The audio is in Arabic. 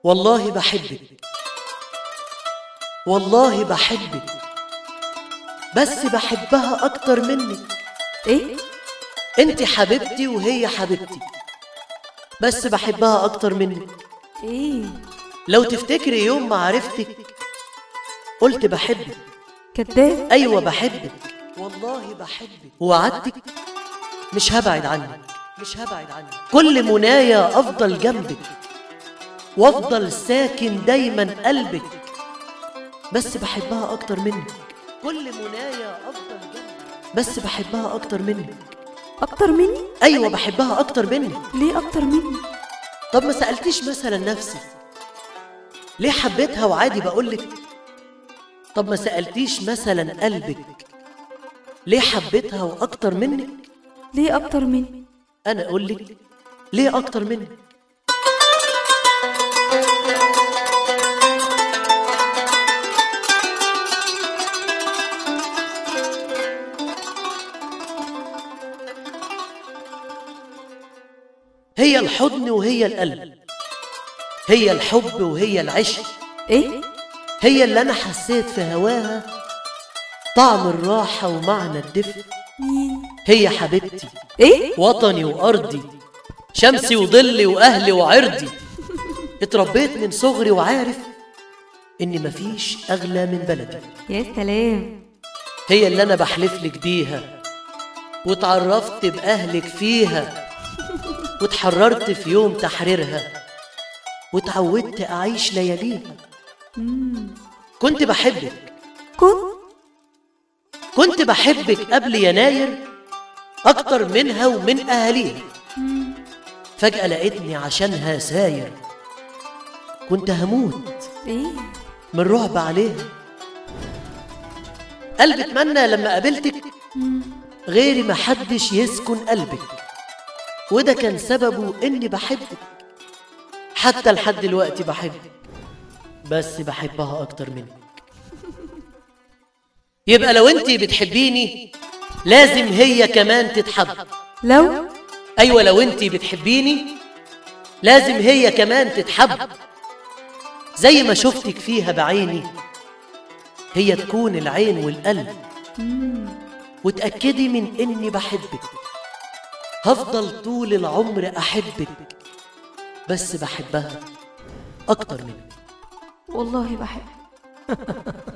والله بحبك، والله بحبك، بس بحبها أكتر منك. ايه؟ انت حبيبتي وهي حبيبتي، بس بحبها أكتر منك. ايه؟ لو تفتكري يوم ما عرفتك قلت بحبك. كداب. أيوة بحبك، والله بحبك، ووعدتك مش هبعد عنك، مش هبعد عنك. كل منايا أفضل جنبك وأفضل ساكن دايما قلبك، بس بحبها أكتر منك. كل منايا أفضل جنبك، بس بحبها أكتر منك. اكتر مني؟ أيوة بحبها أكتر منك. ليه اكتر مني؟ طب ما سألتيش مثلا نفسي ليه حبيتها وعادي بقولك؟ طب ما سألتيش مثلا قلبك ليه حبيتها وأكتر منك؟ ليه اكتر مني؟ أنا أقولك ليه أكتر منك. هي الحضن وهي القلب، هي الحب وهي العشق. ايه؟ هي اللي أنا حسيت في هواها طعم الراحة ومعنى الدفء. مين؟ هي حبيبتي، ايه؟ وطني وأرضي، شمسي وظلي وأهلي وعرضي. اتربيت من صغري وعارف إن مفيش أغلى من بلدي. يا سلام. هي اللي أنا بحلفلك بيها، واتعرفت بأهلك فيها، واتحررت في يوم تحريرها، واتعودت أعيش لياليها. كنت بحبك، كنت بحبك قبل يناير أكتر منها ومن أهاليها. فجأة لقيتني عشانها ساير، كنت هموت ايه؟ من رعب عليها. قلبي اتمنى لما قابلتك غيري ما حدش يسكن قلبك، وده كان سببه إني بحبك. حتى لحد دلوقتي بحبك، بس بحبها أكتر منك. يبقى لو انتي بتحبيني لازم هي كمان تتحب. لو؟ أيوة لو انتي بتحبيني لازم هي كمان تتحب. زي ما شفتك فيها بعيني هي تكون العين والقلب. وتأكدي من إني بحبك، هفضل طول العمر أحبك، بس بحبها أكتر منك. والله بحب.